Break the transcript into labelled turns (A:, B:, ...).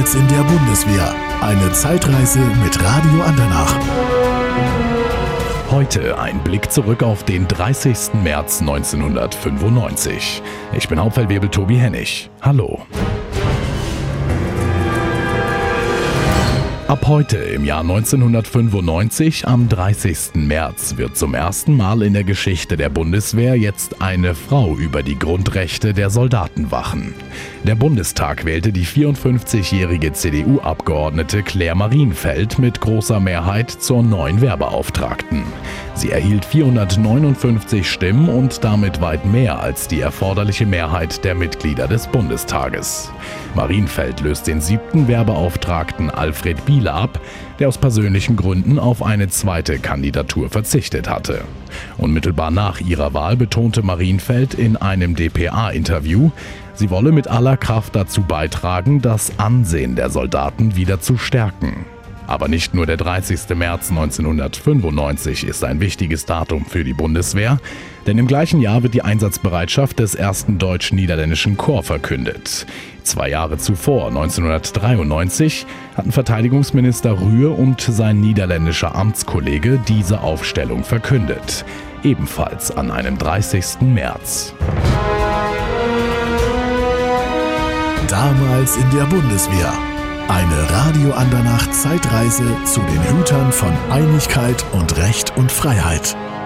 A: Damals in der Bundeswehr. Eine Zeitreise mit Radio Andernach.
B: Heute ein Blick zurück auf den 30. März 1995. Ich bin Hauptfeldwebel Tobi Hennig. Hallo. Ab heute, im Jahr 1995, am 30. März, wird zum ersten Mal in der Geschichte der Bundeswehr jetzt eine Frau über die Grundrechte der Soldaten wachen. Der Bundestag wählte die 54-jährige CDU-Abgeordnete Claire Marienfeld mit großer Mehrheit zur neuen Wehrbeauftragten. Sie erhielt 459 Stimmen und damit weit mehr als die erforderliche Mehrheit der Mitglieder des Bundestages. Marienfeld löst den 7. Wehrbeauftragten Alfred Bieler ab, der aus persönlichen Gründen auf eine zweite Kandidatur verzichtet hatte. Unmittelbar nach ihrer Wahl betonte Marienfeld in einem dpa-Interview, sie wolle mit aller Kraft dazu beitragen, das Ansehen der Soldaten wieder zu stärken. Aber nicht nur der 30. März 1995 ist ein wichtiges Datum für die Bundeswehr, denn im gleichen Jahr wird die Einsatzbereitschaft des 1. Deutsch-Niederländischen Korps verkündet. 2 Jahre zuvor, 1993, hatten Verteidigungsminister Rühe und sein niederländischer Amtskollege diese Aufstellung verkündet. Ebenfalls an einem 30. März.
A: Damals in der Bundeswehr. Eine Radio Andernach Zeitreise zu den Hütern von Einigkeit und Recht und Freiheit.